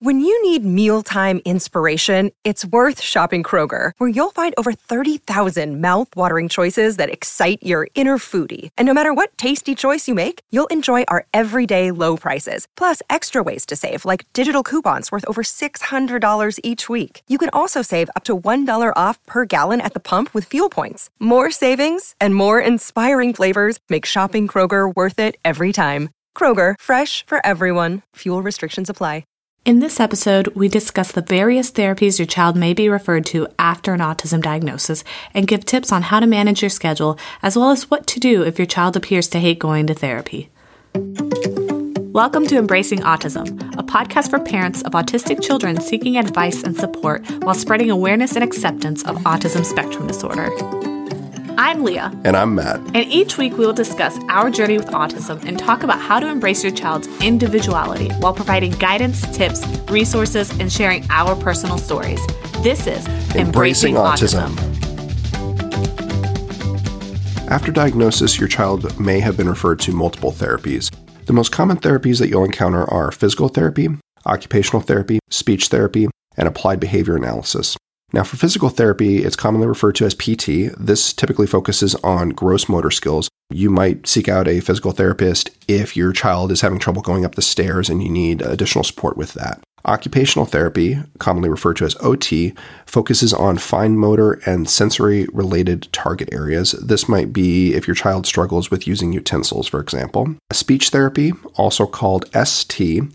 When you need mealtime inspiration, it's worth shopping Kroger, where you'll find over 30,000 mouth-watering choices that excite your inner foodie. And no matter what tasty choice you make, you'll enjoy our everyday low prices, plus extra ways to save, like digital coupons worth over $600 each week. You can also save up to $1 off per gallon at the pump with fuel points. More savings and more inspiring flavors make shopping Kroger worth it every time. Kroger, fresh for everyone. Fuel restrictions apply. In this episode, we discuss the various therapies your child may be referred to after an autism diagnosis and give tips on how to manage your schedule, as well as what to do if your child appears to hate going to therapy. Welcome to Embracing Autism, a podcast for parents of autistic children seeking advice and support while spreading awareness and acceptance of autism spectrum disorder. I'm Leah. And I'm Matt. And each week we will discuss our journey with autism and talk about how to embrace your child's individuality while providing guidance, tips, resources, and sharing our personal stories. This is Embracing Autism. After diagnosis, your child may have been referred to multiple therapies. The most common therapies that you'll encounter are physical therapy, occupational therapy, speech therapy, and applied behavior analysis. Now, for physical therapy, it's commonly referred to as PT. This typically focuses on gross motor skills. You might seek out a physical therapist if your child is having trouble going up the stairs and you need additional support with that. Occupational therapy, commonly referred to as OT, focuses on fine motor and sensory-related target areas. This might be if your child struggles with using utensils, for example. Speech therapy, also called ST,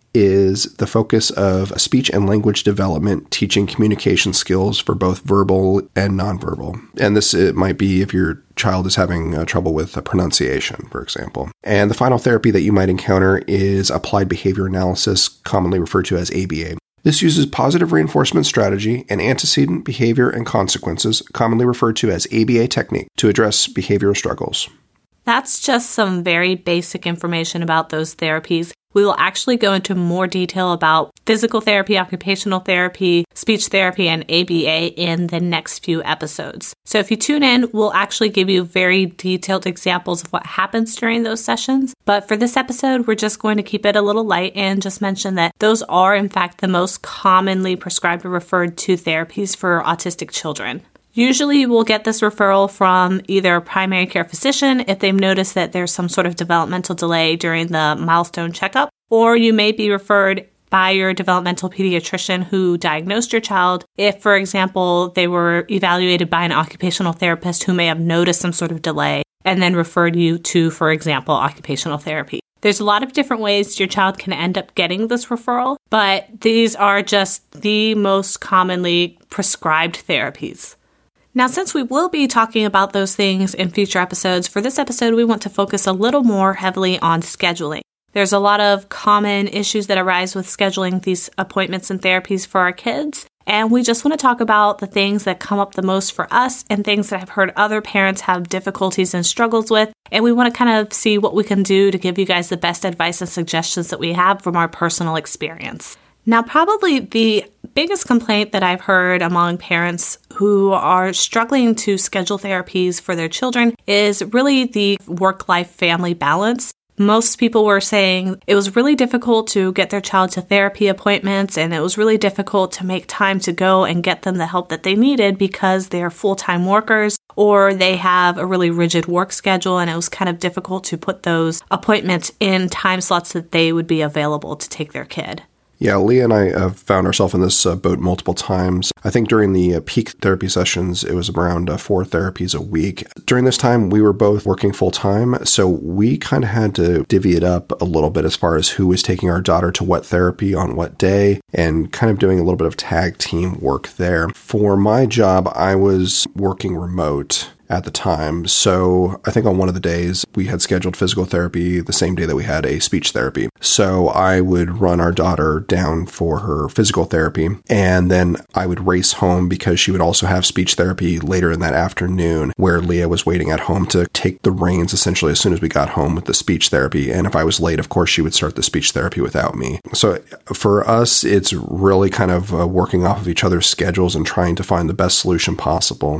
is the focus of speech and language development, teaching communication skills for both verbal and nonverbal. And this it might be if your child is having trouble with pronunciation, for example. And the final therapy that you might encounter is applied behavior analysis, commonly referred to as ABA. This uses positive reinforcement strategy and antecedent behavior and consequences, commonly referred to as ABA technique, to address behavioral struggles. That's just some very basic information about those therapies. We will actually go into more detail about physical therapy, occupational therapy, speech therapy, and ABA in the next few episodes. So if you tune in, we'll actually give you very detailed examples of what happens during those sessions. But for this episode, we're just going to keep it a little light and just mention that those are, in fact, the most commonly prescribed or referred to therapies for autistic children. Usually we'll get this referral from either a primary care physician if they've noticed that there's some sort of developmental delay during the milestone checkup, or you may be referred by your developmental pediatrician who diagnosed your child if, for example, they were evaluated by an occupational therapist who may have noticed some sort of delay and then referred you to, for example, occupational therapy. There's a lot of different ways your child can end up getting this referral, but these are just the most commonly prescribed therapies. Now, since we will be talking about those things in future episodes, for this episode, we want to focus a little more heavily on scheduling. There's a lot of common issues that arise with scheduling these appointments and therapies for our kids, and we just want to talk about the things that come up the most for us and things that I've heard other parents have difficulties and struggles with, and we want to kind of see what we can do to give you guys the best advice and suggestions that we have from our personal experience. Now, probably the biggest complaint that I've heard among parents who are struggling to schedule therapies for their children is really the work-life family balance. Most people were saying it was really difficult to get their child to therapy appointments, and it was really difficult to make time to go and get them the help that they needed because they're full-time workers or they have a really rigid work schedule, and it was kind of difficult to put those appointments in time slots that they would be available to take their kid. Yeah, Leah and I have found ourselves in this boat multiple times. I think during the peak therapy sessions, it was around 4 therapies a week. During this time, we were both working full-time, so we kind of had to divvy it up a little bit as far as who was taking our daughter to what therapy on what day, and kind of doing a little bit of tag team work there. For my job, I was working remote at the time. So I think on one of the days we had scheduled physical therapy the same day that we had a speech therapy. So I would run our daughter down for her physical therapy, and then I would race home because she would also have speech therapy later in that afternoon, where Leah was waiting at home to take the reins essentially as soon as we got home with the speech therapy. And if I was late, of course, she would start the speech therapy without me. So for us, it's really kind of working off of each other's schedules and trying to find the best solution possible.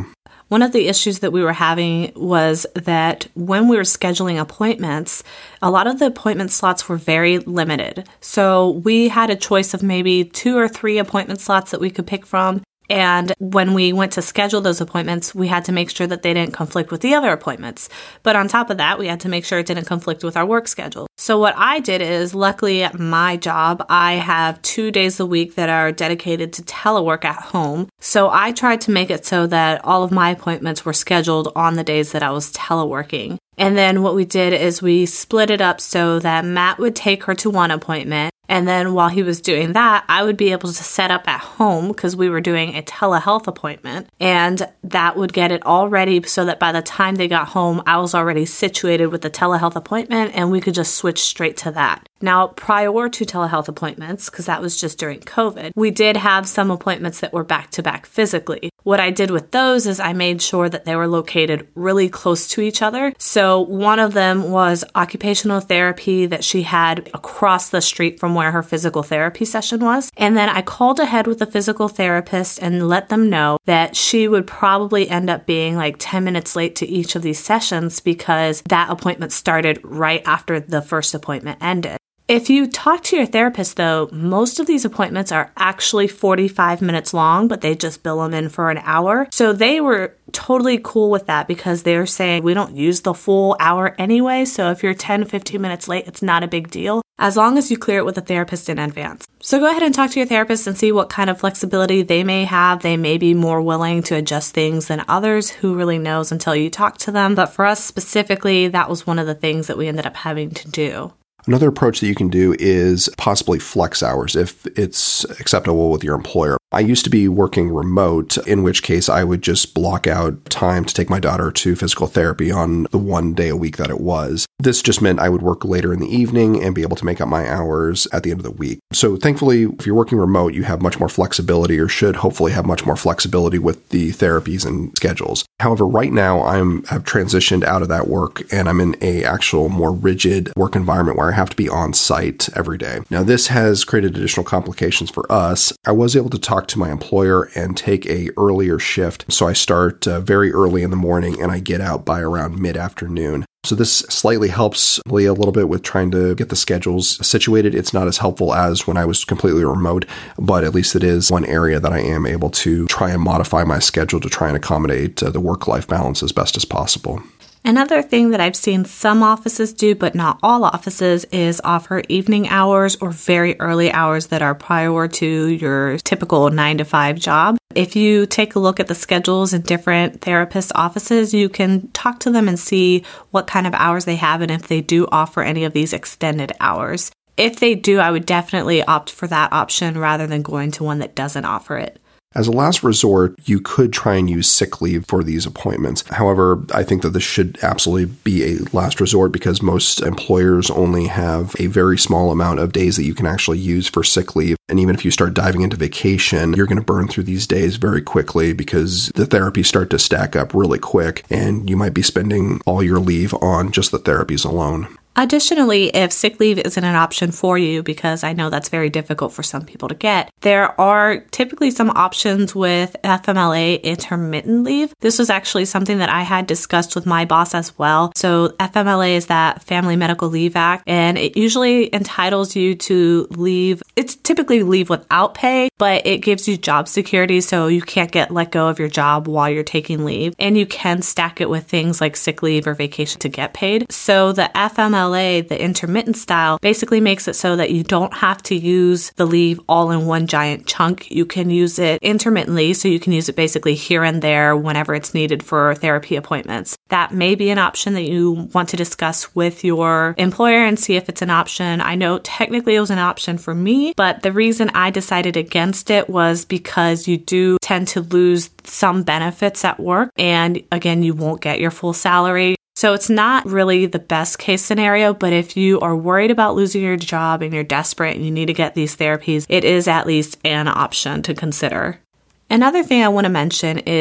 One of the issues that we were having was that when we were scheduling appointments, a lot of the appointment slots were very limited. So we had a choice of maybe 2 or 3 appointment slots that we could pick from. And when we went to schedule those appointments, we had to make sure that they didn't conflict with the other appointments. But on top of that, we had to make sure it didn't conflict with our work schedule. So what I did is, luckily at my job, I have 2 days a week that are dedicated to telework at home. So I tried to make it so that all of my appointments were scheduled on the days that I was teleworking. And then what we did is we split it up so that Matt would take her to one appointment. And then while he was doing that, I would be able to set up at home because we were doing a telehealth appointment. And that would get it all ready so that by the time they got home, I was already situated with the telehealth appointment and we could just switch straight to that. Now, prior to telehealth appointments, because that was just during COVID, we did have some appointments that were back-to-back physically. What I did with those is I made sure that they were located really close to each other. So one of them was occupational therapy that she had across the street from where her physical therapy session was. And then I called ahead with the physical therapist and let them know that she would probably end up being like 10 minutes late to each of these sessions because that appointment started right after the first appointment ended. If you talk to your therapist, though, most of these appointments are actually 45 minutes long, but they just bill them in for an hour. So they were totally cool with that because they're saying we don't use the full hour anyway. So if you're 10, 15 minutes late, it's not a big deal as long as you clear it with a therapist in advance. So go ahead and talk to your therapist and see what kind of flexibility they may have. They may be more willing to adjust things than others. Who really knows until you talk to them? But for us specifically, that was one of the things that we ended up having to do. Another approach that you can do is possibly flex hours if it's acceptable with your employer. I used to be working remote, in which case I would just block out time to take my daughter to physical therapy on the 1 day a week that it was. This just meant I would work later in the evening and be able to make up my hours at the end of the week. So thankfully, if you're working remote, you have much more flexibility or should hopefully have much more flexibility with the therapies and schedules. However, right now I've transitioned out of that work and I'm in a actual more rigid work environment where I have to be on site every day. Now, this has created additional complications for us. I was able to talk to my employer and take a earlier shift. So I start very early in the morning and I get out by around mid-afternoon. So this slightly helps Leah a little bit with trying to get the schedules situated. It's not as helpful as when I was completely remote, but at least it is one area that I am able to try and modify my schedule to try and accommodate the work-life balance as best as possible. Another thing that I've seen some offices do, but not all offices, is offer evening hours or very early hours that are prior to your typical 9-to-5 job. If you take a look at the schedules in different therapist offices, you can talk to them and see what kind of hours they have and if they do offer any of these extended hours. If they do, I would definitely opt for that option rather than going to one that doesn't offer it. As a last resort, you could try and use sick leave for these appointments. However, I think that this should absolutely be a last resort because most employers only have a very small amount of days that you can actually use for sick leave. And even if you start diving into vacation, you're going to burn through these days very quickly because the therapies start to stack up really quick and you might be spending all your leave on just the therapies alone. Additionally, if sick leave isn't an option for you, because I know that's very difficult for some people to get, there are typically some options with FMLA intermittent leave. This was actually something that I had discussed with my boss as well. So FMLA is that Family Medical Leave Act, and it usually entitles you to leave. It's typically leave without pay, but it gives you job security, so you can't get let go of your job while you're taking leave. And you can stack it with things like sick leave or vacation to get paid. So the FMLA, the intermittent style, basically makes it so that you don't have to use the leave all in one giant chunk. You can use it intermittently, so you can use it basically here and there whenever it's needed for therapy appointments. That may be an option that you want to discuss with your employer and see if it's an option. I know technically it was an option for me, but the reason I decided against it was because you do tend to lose some benefits at work, and again, you won't get your full salary. So it's not really the best case scenario, but if you are worried about losing your job and you're desperate and you need to get these therapies, it is at least an option to consider. Another thing I want to mention is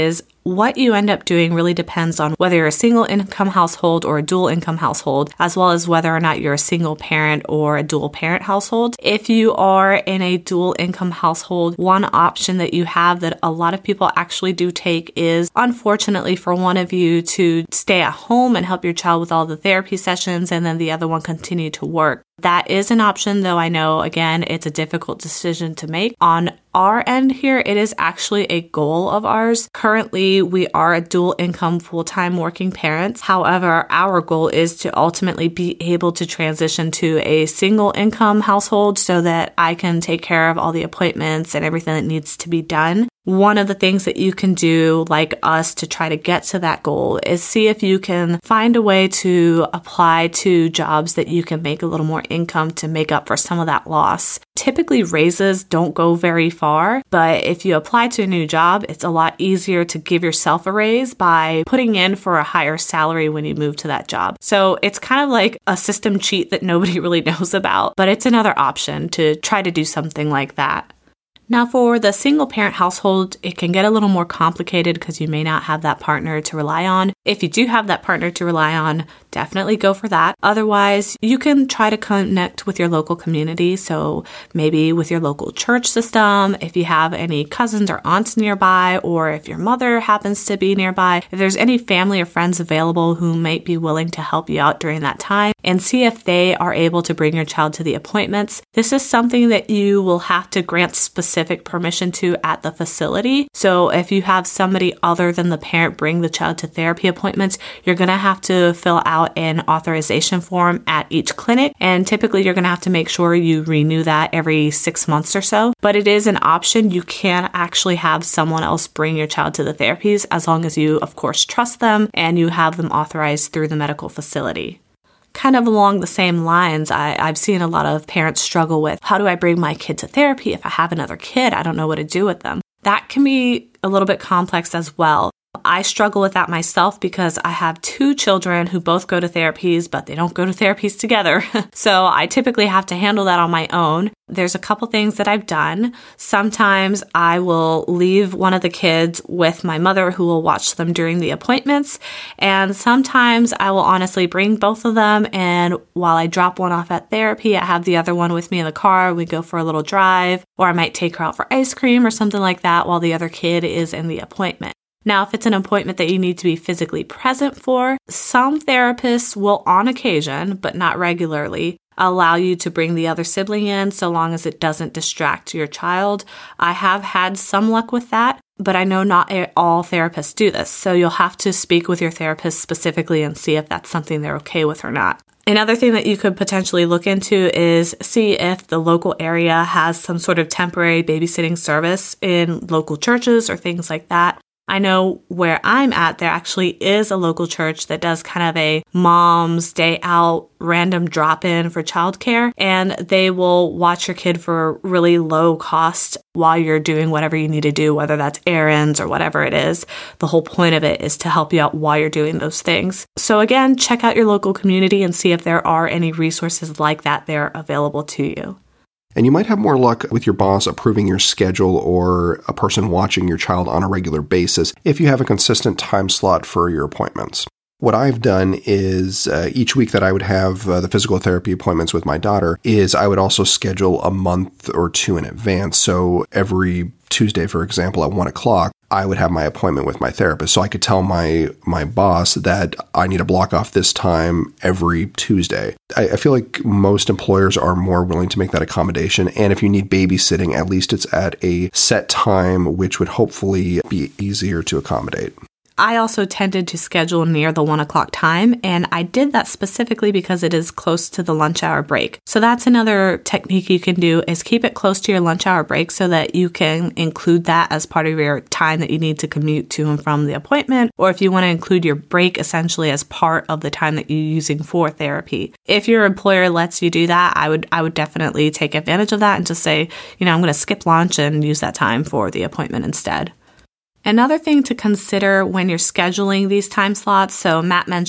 what you end up doing really depends on whether you're a single income household or a dual income household, as well as whether or not you're a single parent or a dual parent household. If you are in a dual income household, one option that you have that a lot of people actually do take is, unfortunately, for one of you to stay at home and help your child with all the therapy sessions, and then the other one continue to work. That is an option, though I know, again, it's a difficult decision to make. On our end here, it is actually a goal of ours. Currently, we are a dual income full-time working parents. However, our goal is to ultimately be able to transition to a single income household so that I can take care of all the appointments and everything that needs to be done. One of the things that you can do, like us, to try to get to that goal is see if you can find a way to apply to jobs that you can make a little more income to make up for some of that loss. Typically, raises don't go very far, but if you apply to a new job, it's a lot easier to give yourself a raise by putting in for a higher salary when you move to that job. So it's kind of like a system cheat that nobody really knows about, but it's another option to try to do something like that. Now, for the single parent household, it can get a little more complicated because you may not have that partner to rely on. If you do have that partner to rely on, definitely go for that. Otherwise, you can try to connect with your local community. So maybe with your local church system, if you have any cousins or aunts nearby, or if your mother happens to be nearby, if there's any family or friends available who might be willing to help you out during that time, and see if they are able to bring your child to the appointments. This is something that you will have to grant specific permission to at the facility. So if you have somebody other than the parent bring the child to therapy appointments, you're going to have to fill out an authorization form at each clinic. And typically you're going to have to make sure you renew that every 6 months or so. But it is an option. You can actually have someone else bring your child to the therapies as long as you, of course, trust them and you have them authorized through the medical facility. Kind of along the same lines, I've seen a lot of parents struggle with, how do I bring my kid to therapy if I have another kid? I don't know what to do with them. That can be a little bit complex as well. I struggle with that myself because I have 2 children who both go to therapies, but they don't go to therapies together. So I typically have to handle that on my own. There's a couple things that I've done. Sometimes I will leave one of the kids with my mother who will watch them during the appointments. And sometimes I will honestly bring both of them. And while I drop one off at therapy, I have the other one with me in the car. We go for a little drive, or I might take her out for ice cream or something like that while the other kid is in the appointment. Now, if it's an appointment that you need to be physically present for, some therapists will on occasion, but not regularly, allow you to bring the other sibling in so long as it doesn't distract your child. I have had some luck with that, but I know not all therapists do this. So you'll have to speak with your therapist specifically and see if that's something they're okay with or not. Another thing that you could potentially look into is see if the local area has some sort of temporary babysitting service in local churches or things like that. I know where I'm at, there actually is a local church that does kind of a mom's day out random drop-in for childcare, and they will watch your kid for really low cost while you're doing whatever you need to do, whether that's errands or whatever it is. The whole point of it is to help you out while you're doing those things. So again, check out your local community and see if there are any resources like that there available to you. And you might have more luck with your boss approving your schedule or a person watching your child on a regular basis if you have a consistent time slot for your appointments. What I've done is each week that I would have the physical therapy appointments with my daughter is I would also schedule a month or 2 in advance. So every Tuesday, for example, at 1 o'clock, I would have my appointment with my therapist. So I could tell my boss that I need to block off this time every Tuesday. I feel like most employers are more willing to make that accommodation. And if you need babysitting, at least it's at a set time, which would hopefully be easier to accommodate. I also tended to schedule near the 1 o'clock time, and I did that specifically because it is close to the lunch hour break. So that's another technique you can do is keep it close to your lunch hour break so that you can include that as part of your time that you need to commute to and from the appointment, or if you want to include your break essentially as part of the time that you're using for therapy. If your employer lets you do that, I would definitely take advantage of that and just say, I'm going to skip lunch and use that time for the appointment instead. Another thing to consider when you're scheduling these time slots, so Matt mentioned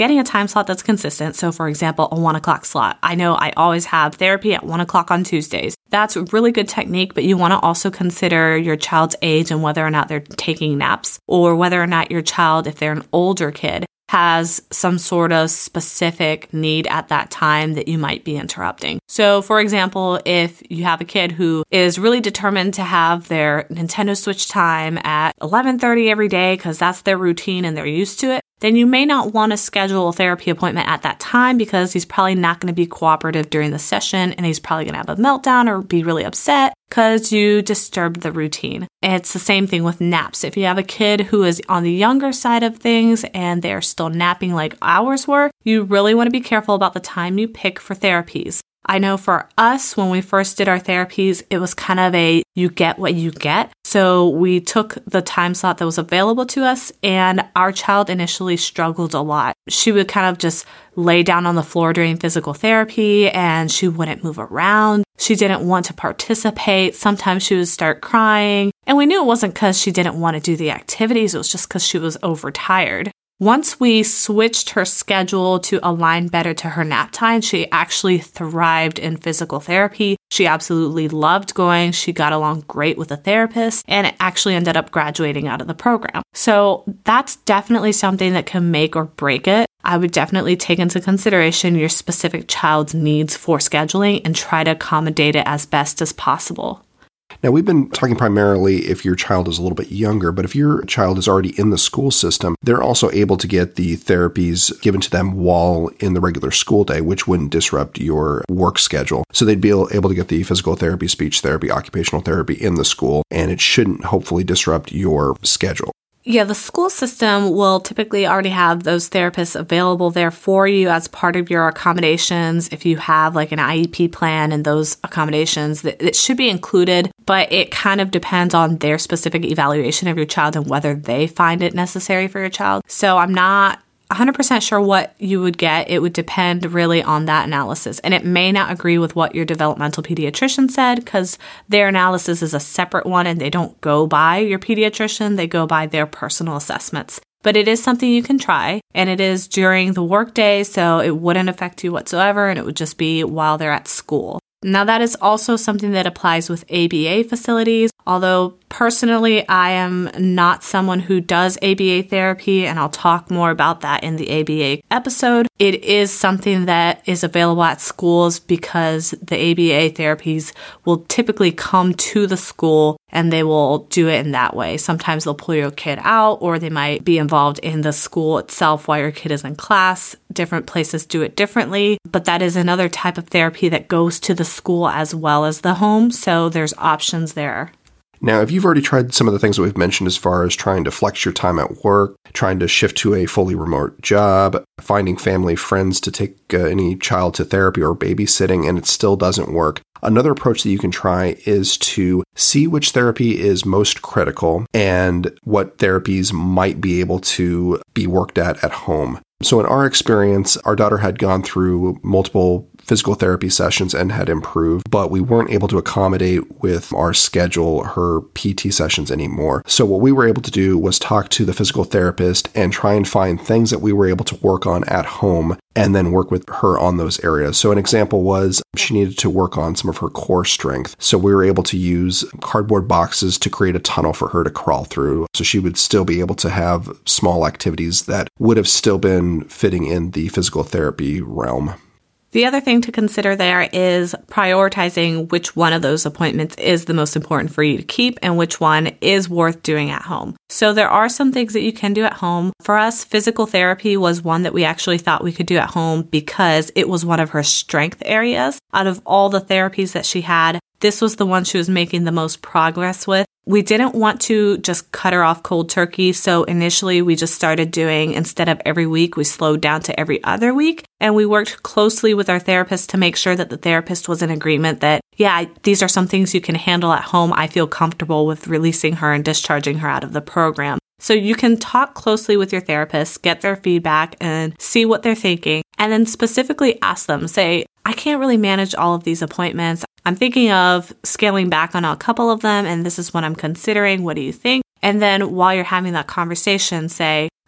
getting a time slot that's consistent. So for example, a 1 o'clock slot. I know I always have therapy at 1 o'clock on Tuesdays. That's a really good technique, but you want to also consider your child's age and whether or not they're taking naps, or whether or not your child, if they're an older kid, has some sort of specific need at that time that you might be interrupting. So for example, if you have a kid who is really determined to have their Nintendo Switch time at 11:30 every day because that's their routine and they're used to it, then you may not want to schedule a therapy appointment at that time because he's probably not going to be cooperative during the session and he's probably going to have a meltdown or be really upset because you disturbed the routine. It's the same thing with naps. If you have a kid who is on the younger side of things and they're still napping like ours were, you really want to be careful about the time you pick for therapies. I know for us, when we first did our therapies, it was kind of a you get what you get. So we took the time slot that was available to us, and our child initially struggled a lot. She would kind of just lay down on the floor during physical therapy and she wouldn't move around. She didn't want to participate. Sometimes she would start crying. And we knew it wasn't because she didn't want to do the activities. It was just because she was overtired. Once we switched her schedule to align better to her nap time, she actually thrived in physical therapy. She absolutely loved going. She got along great with the therapist and actually ended up graduating out of the program. So that's definitely something that can make or break it. I would definitely take into consideration your specific child's needs for scheduling and try to accommodate it as best as possible. Now, we've been talking primarily if your child is a little bit younger, but if your child is already in the school system, they're also able to get the therapies given to them while in the regular school day, which wouldn't disrupt your work schedule. So they'd be able to get the physical therapy, speech therapy, occupational therapy in the school, and it shouldn't hopefully disrupt your schedule. Yeah, the school system will typically already have those therapists available there for you as part of your accommodations. If you have like an IEP plan and those accommodations, it should be included, but it kind of depends on their specific evaluation of your child and whether they find it necessary for your child. So I'm not 100% sure what you would get. It would depend really on that analysis. And it may not agree with what your developmental pediatrician said because their analysis is a separate one and they don't go by your pediatrician. They go by their personal assessments. But it is something you can try, and it is during the workday, so it wouldn't affect you whatsoever, and it would just be while they're at school. Now, that is also something that applies with ABA facilities, although personally, I am not someone who does ABA therapy, and I'll talk more about that in the ABA episode. It is something that is available at schools because the ABA therapies will typically come to the school and they will do it in that way. Sometimes they'll pull your kid out, or they might be involved in the school itself while your kid is in class. Different places do it differently, but that is another type of therapy that goes to the school as well as the home, so there's options there. Now, if you've already tried some of the things that we've mentioned as far as trying to flex your time at work, trying to shift to a fully remote job, finding family friends to take any child to therapy or babysitting, and it still doesn't work, another approach that you can try is to see which therapy is most critical and what therapies might be able to be worked at home. So in our experience, our daughter had gone through multiple physical therapy sessions and had improved, but we weren't able to accommodate with our schedule her PT sessions anymore. So what we were able to do was talk to the physical therapist and try and find things that we were able to work on at home and then work with her on those areas. So an example was she needed to work on some of her core strength. So we were able to use cardboard boxes to create a tunnel for her to crawl through. So she would still be able to have small activities that would have still been fitting in the physical therapy realm. The other thing to consider there is prioritizing which one of those appointments is the most important for you to keep and which one is worth doing at home. So there are some things that you can do at home. For us, physical therapy was one that we actually thought we could do at home because it was one of her strength areas. Out of all the therapies that she had, this was the one she was making the most progress with. We didn't want to just cut her off cold turkey, so initially we just started doing, instead of every week, we slowed down to every other week, and we worked closely with our therapist to make sure that the therapist was in agreement that, yeah, these are some things you can handle at home. I feel comfortable with releasing her and discharging her out of the program. So you can talk closely with your therapist, get their feedback, and see what they're thinking, and then specifically ask them, say, I can't really manage all of these appointments. I'm thinking of scaling back on a couple of them, and this is what I'm considering. What do you think? And then while you're having that conversation, say,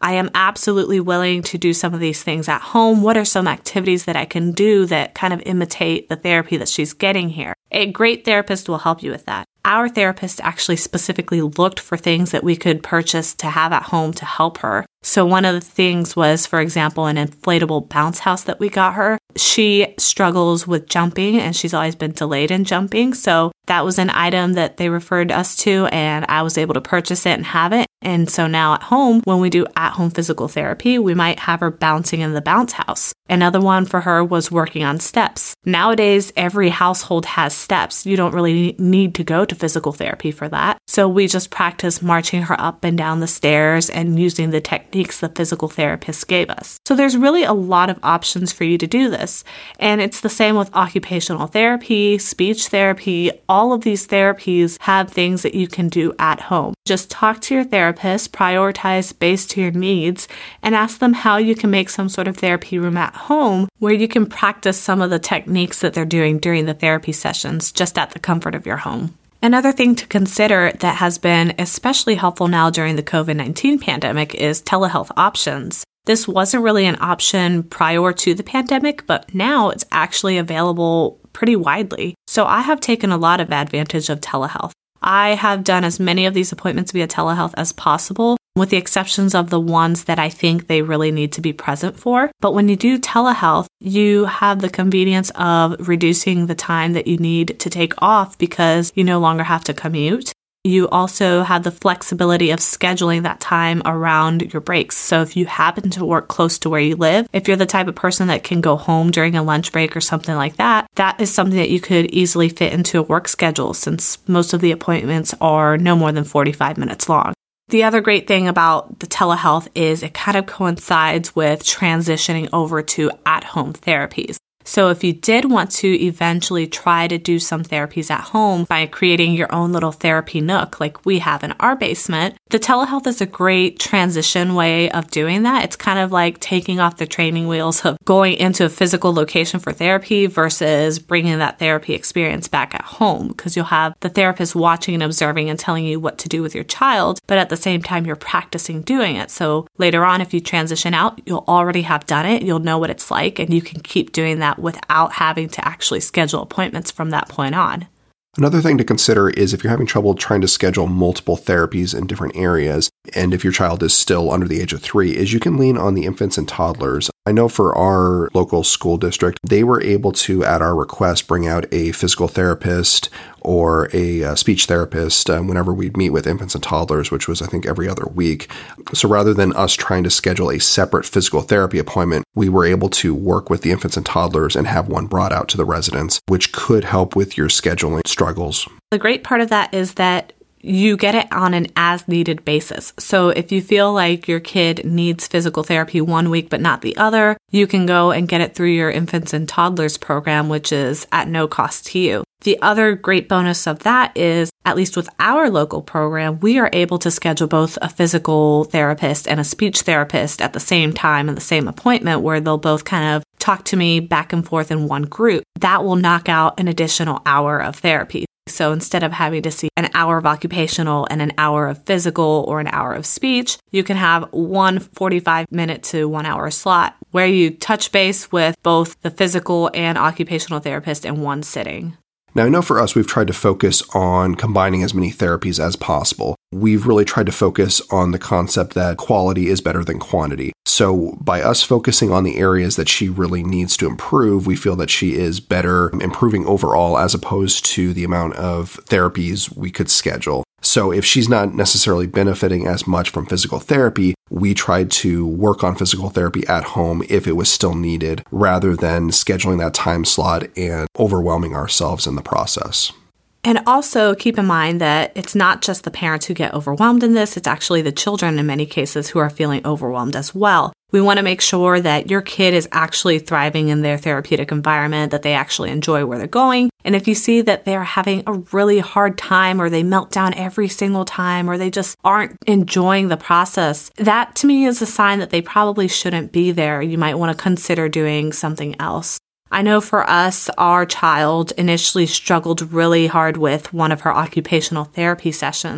I am absolutely willing to do some of these things at home. What are some activities that I can do that kind of imitate the therapy that she's getting here? A great therapist will help you with that. Our therapist actually specifically looked for things that we could purchase to have at home to help her. So one of the things was, for example, an inflatable bounce house that we got her. She struggles with jumping and she's always been delayed in jumping. So that was an item that they referred us to and I was able to purchase it and have it. And so now at home, when we do at-home physical therapy, we might have her bouncing in the bounce house. Another one for her was working on steps. Nowadays, every household has steps. You don't really need to go to physical therapy for that. So we just practice marching her up and down the stairs and using the techniques the physical therapist gave us. So there's really a lot of options for you to do this. And it's the same with occupational therapy, speech therapy. All of these therapies have things that you can do at home. Just talk to your therapist, prioritize based to your needs, and ask them how you can make some sort of therapy room at home where you can practice some of the techniques that they're doing during the therapy sessions just at the comfort of your home. Another thing to consider that has been especially helpful now during the COVID-19 pandemic is telehealth options. This wasn't really an option prior to the pandemic, but now it's actually available pretty widely. So I have taken a lot of advantage of telehealth. I have done as many of these appointments via telehealth as possible, with the exceptions of the ones that I think they really need to be present for. But when you do telehealth, you have the convenience of reducing the time that you need to take off because you no longer have to commute. You also have the flexibility of scheduling that time around your breaks. So if you happen to work close to where you live, if you're the type of person that can go home during a lunch break or something like that, that is something that you could easily fit into a work schedule since most of the appointments are no more than 45 minutes long. The other great thing about the telehealth is it kind of coincides with transitioning over to at-home therapies. So if you did want to eventually try to do some therapies at home by creating your own little therapy nook like we have in our basement, the telehealth is a great transition way of doing that. It's kind of like taking off the training wheels of going into a physical location for therapy versus bringing that therapy experience back at home because you'll have the therapist watching and observing and telling you what to do with your child, but at the same time you're practicing doing it. So later on, if you transition out, you'll already have done it, you'll know what it's like, and you can keep doing that without having to actually schedule appointments from that point on. Another thing to consider is if you're having trouble trying to schedule multiple therapies in different areas, and if your child is still under the age of 3, is you can lean on the infants and toddlers. I know for our local school district, they were able to, at our request, bring out a physical therapist or a speech therapist whenever we'd meet with infants and toddlers, which was, I think, every other week. So rather than us trying to schedule a separate physical therapy appointment, we were able to work with the infants and toddlers and have one brought out to the residents, which could help with your scheduling struggles. The great part of that is that you get it on an as-needed basis. So if you feel like your kid needs physical therapy one week but not the other, you can go and get it through your infants and toddlers program, which is at no cost to you. The other great bonus of that is, at least with our local program, we are able to schedule both a physical therapist and a speech therapist at the same time in the same appointment where they'll both kind of talk to me back and forth in one group. That will knock out an additional hour of therapy. So instead of having to see an hour of occupational and an hour of physical or an hour of speech, you can have one 45-minute to 1 hour slot where you touch base with both the physical and occupational therapist in one sitting. Now, I know for us, we've tried to focus on combining as many therapies as possible. We've really tried to focus on the concept that quality is better than quantity. So by us focusing on the areas that she really needs to improve, we feel that she is better improving overall as opposed to the amount of therapies we could schedule. So if she's not necessarily benefiting as much from physical therapy, we tried to work on physical therapy at home if it was still needed, rather than scheduling that time slot and overwhelming ourselves in the process. And also keep in mind that it's not just the parents who get overwhelmed in this, it's actually the children in many cases who are feeling overwhelmed as well. We want to make sure that your kid is actually thriving in their therapeutic environment, that they actually enjoy where they're going. And if you see that they're having a really hard time or they melt down every single time or they just aren't enjoying the process, that to me is a sign that they probably shouldn't be there. You might want to consider doing something else. I know for us, our child initially struggled really hard with one of her occupational therapy sessions.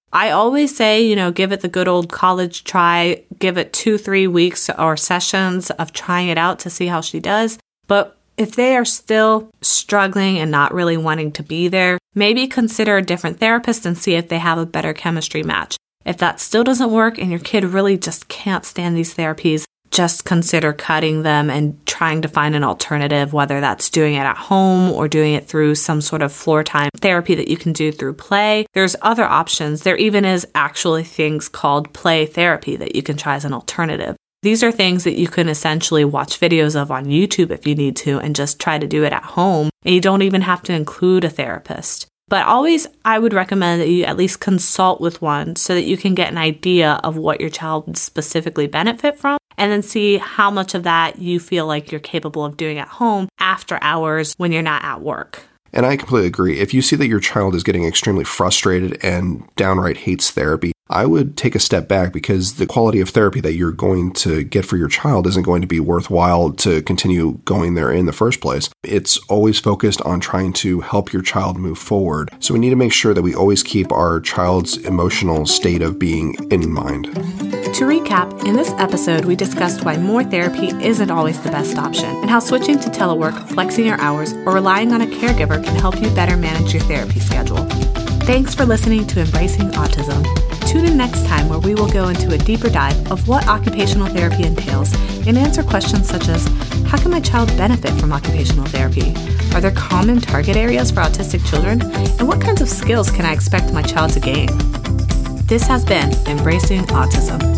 I always say, give it the good old college try, give it 2-3 weeks or sessions of trying it out to see how she does. But if they are still struggling and not really wanting to be there, maybe consider a different therapist and see if they have a better chemistry match. If that still doesn't work and your kid really just can't stand these therapies, just consider cutting them and trying to find an alternative, whether that's doing it at home or doing it through some sort of floor time therapy that you can do through play. There's other options. There even is actually things called play therapy that you can try as an alternative. These are things that you can essentially watch videos of on YouTube if you need to and just try to do it at home. And you don't even have to include a therapist. But always, I would recommend that you at least consult with one so that you can get an idea of what your child would specifically benefit from, and then see how much of that you feel like you're capable of doing at home after hours when you're not at work. And I completely agree. If you see that your child is getting extremely frustrated and downright hates therapy, I would take a step back, because the quality of therapy that you're going to get for your child isn't going to be worthwhile to continue going there in the first place. It's always focused on trying to help your child move forward. So we need to make sure that we always keep our child's emotional state of being in mind. To recap, in this episode, we discussed why more therapy isn't always the best option, and how switching to telework, flexing your hours, or relying on a caregiver can help you better manage your therapy schedule. Thanks for listening to Embracing Autism. Tune in next time, where we will go into a deeper dive of what occupational therapy entails and answer questions such as, how can my child benefit from occupational therapy? Are there common target areas for autistic children? And what kinds of skills can I expect my child to gain? This has been Embracing Autism.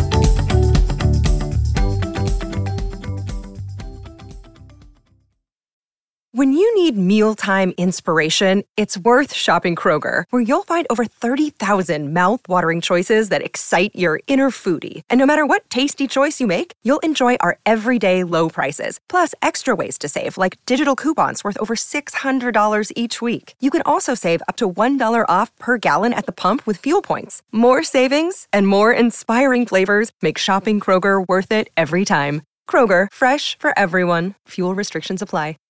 When you need mealtime inspiration, it's worth shopping Kroger, where you'll find over 30,000 mouth-watering choices that excite your inner foodie. And no matter what tasty choice you make, you'll enjoy our everyday low prices, plus extra ways to save, like digital coupons worth over $600 each week. You can also save up to $1 off per gallon at the pump with fuel points. More savings and more inspiring flavors make shopping Kroger worth it every time. Kroger, fresh for everyone. Fuel restrictions apply.